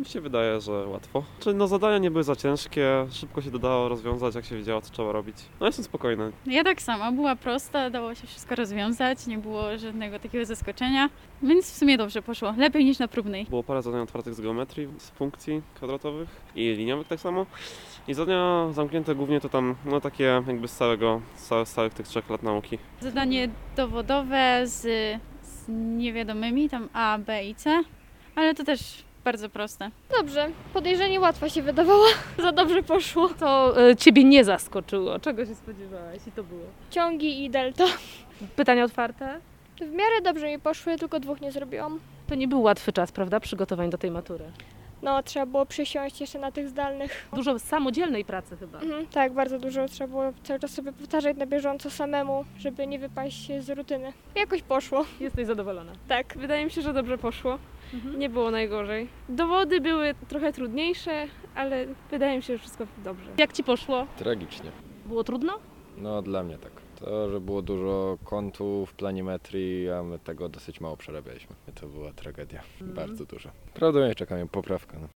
Mi się wydaje, że łatwo. Czyli no zadania nie były za ciężkie, szybko się dodało rozwiązać, jak się wiedziało, co trzeba robić. No jestem spokojny. Ja tak samo, była prosta, dało się wszystko rozwiązać, nie było żadnego takiego zaskoczenia, więc w sumie dobrze poszło, lepiej niż na próbnej. Było parę zadań otwartych z geometrii, z funkcji kwadratowych i liniowych tak samo. I zadania zamknięte głównie to tam, no takie jakby z całych tych 3 lat nauki. Zadanie dowodowe z niewiadomymi, tam A, B i C, ale to też bardzo proste. Dobrze, podejrzenie łatwo się wydawało. Za dobrze poszło. Co Ciebie nie zaskoczyło? Czego się spodziewałaś i to było? Ciągi i delta. Pytania otwarte? W miarę dobrze mi poszły, tylko 2 nie zrobiłam. To nie był łatwy czas, prawda, przygotowań do tej matury. No, trzeba było przysiąść jeszcze na tych zdalnych. Dużo samodzielnej pracy chyba. Tak, bardzo dużo. Trzeba było cały czas sobie powtarzać na bieżąco samemu, żeby nie wypaść z rutyny. Jakoś poszło. Jesteś zadowolona? Tak. Wydaje mi się, że dobrze poszło. Nie było najgorzej. Dowody były trochę trudniejsze, ale wydaje mi się, że wszystko dobrze. Jak Ci poszło? Tragicznie. Było trudno? No dla mnie tak. To, że było dużo kątów, planimetrii, a my tego dosyć mało przerabialiśmy. To była tragedia. Bardzo dużo. Prawdopodobnie czekamy poprawkę. No.